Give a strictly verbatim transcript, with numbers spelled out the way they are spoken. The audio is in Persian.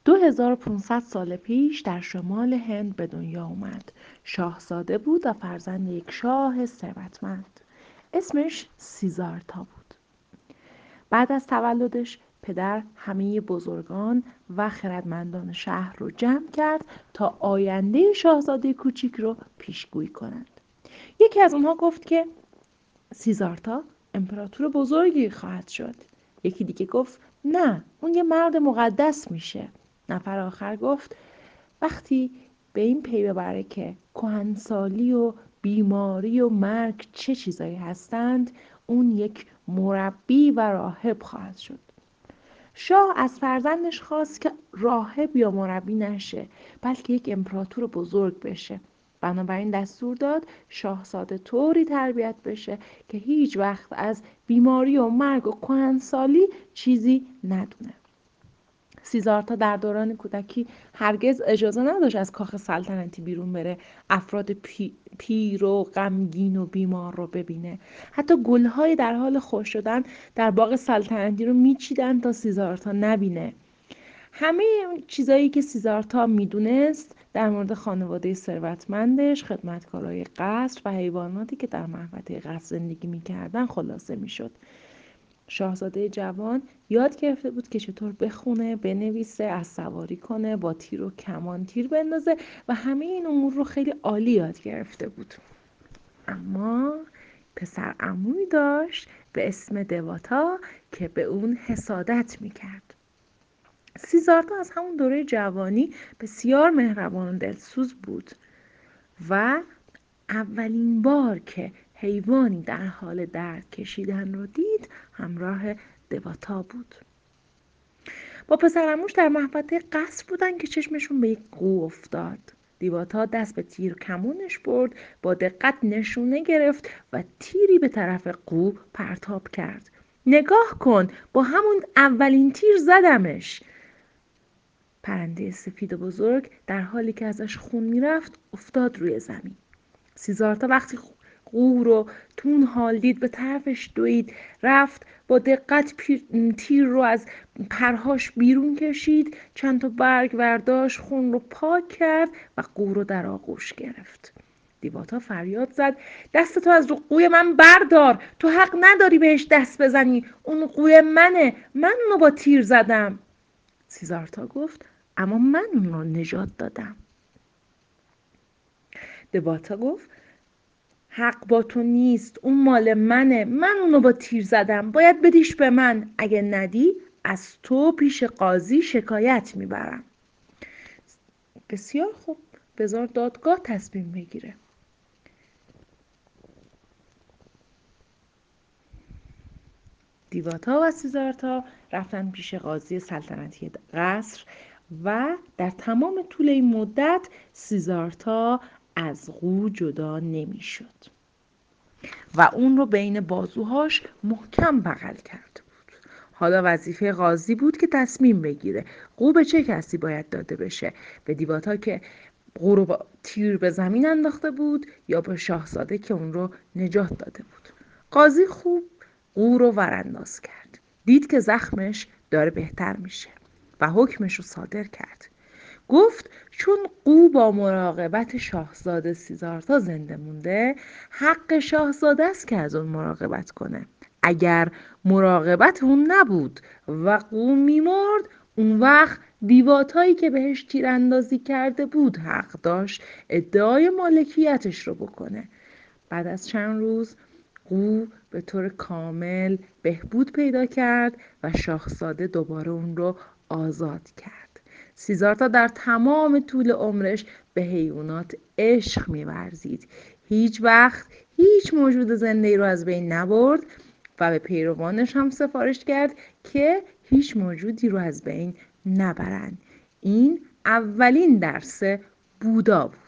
دو هزار و پانصد سال پیش در شمال هند به دنیا اومد. شاهزاده بود و فرزند یک شاه ثروتمند. اسمش سیزارتا بود. بعد از تولدش پدر همه بزرگان و خردمندان شهر رو جمع کرد تا آینده شاهزاده کوچیک رو پیشگویی کنند. یکی از اونها گفت که سیزارتا امپراتور بزرگی خواهد شد. یکی دیگه گفت نه، اون یه مرد مقدس میشه. نفر آخر گفت وقتی به این پی ببره که کهنسالی و بیماری و مرگ چه چیزایی هستند، اون یک مربی و راهب خواهد شد. شاه از فرزندش خواست که راهب یا مربی نشه، بلکه یک امپراتور بزرگ بشه. بنابراین دستور داد شاهزاده طوری تربیت بشه که هیچ وقت از بیماری و مرگ و کهنسالی چیزی ندونه. سیزارتا در دوران کودکی هرگز اجازه نداشت از کاخ سلطنتی بیرون بره، افراد پی، پیر و غمگین و بیمار رو ببینه. حتی گل‌های در حال خشک شدن در باغ سلطنتی رو میچیدن تا سیزارتا نبینه. همه چیزایی که سیزارتا میدونست در مورد خانواده ثروتمندش، خدمتکارای قصر و حیواناتی که در محوطه قصر زندگی میکردن خلاصه میشد. شاهزاده جوان یاد گرفته بود که چطور بخونه، بنویسه، از سواری کنه، با تیر و کمان تیر بندازه و همه این امور رو خیلی عالی یاد گرفته بود. اما پسر عمویی داشت به اسم دواتا که به اون حسادت میکرد. سیزارتا از همون دوره جوانی بسیار مهربان و دلسوز بود و اولین بار که حیوانی در حال درد کشیدن رو دید همراه دواتا بود. با پسرعموش در محوطه قصر بودن که چشمشون به یک قو افتاد. دیواتا دست به تیر کمونش برد، با دقت نشونه گرفت و تیری به طرف قو پرتاب کرد. نگاه کن، با همون اولین تیر زدمش. پرنده سفید و بزرگ در حالی که ازش خون میرفت افتاد روی زمین. سیزارتا وقتی قو رو تو اون حال دید به طرفش دوید، رفت با دقت تیر رو از پرهاش بیرون کشید، چند تا برگ برداشت، خون رو پاک کرد و قو رو در آغوش گرفت. دیواتا فریاد زد دستتو از رو قوی من بردار، تو حق نداری بهش دست بزنی، اون قوی منه، من اونو با تیر زدم. سیزارتا گفت اما من اون رو نجات دادم. دیواتا گفت حق با تو نیست، اون مال منه، من اونو با تیر زدم، باید بدیش به من، اگه ندی از تو پیش قاضی شکایت میبرم. بسیار خوب، بذار دادگاه تصمیم بگیره. دیواتا و سیزارتا رفتن پیش قاضی سلطنتی قصر و در تمام طول این مدت سیزارتا از قو جدا نمیشد و اون رو بین بازوهاش محکم بغل کرده بود. حالا وظیفه قاضی بود که تصمیم بگیره قو به چه کسی باید داده بشه، به دیواتا که قو رو با تیر به زمین انداخته بود یا به شاهزاده که اون رو نجات داده بود. قاضی خوب قو رو ورانداز کرد، دید که زخمش داره بهتر میشه و حکمش رو صادر کرد. گفت چون قو با مراقبت شاهزاده سیزارتا زنده مونده، حق شاهزاده است که از اون مراقبت کنه. اگر مراقبت اون نبود و قو میمرد، اون وقت دیواتایی که بهش تیراندازی کرده بود حق داشت ادعای مالکیتش رو بکنه. بعد از چند روز قو به طور کامل بهبود پیدا کرد و شاهزاده دوباره اون رو آزاد کرد. سیزارتا در تمام طول عمرش به حیوانات عشق می‌ورزید. هیچ وقت هیچ موجود زنده‌ای رو از بین نبرد و به پیروانش هم سفارش کرد که هیچ موجودی رو از بین نبرند. این اولین درس بودا بود.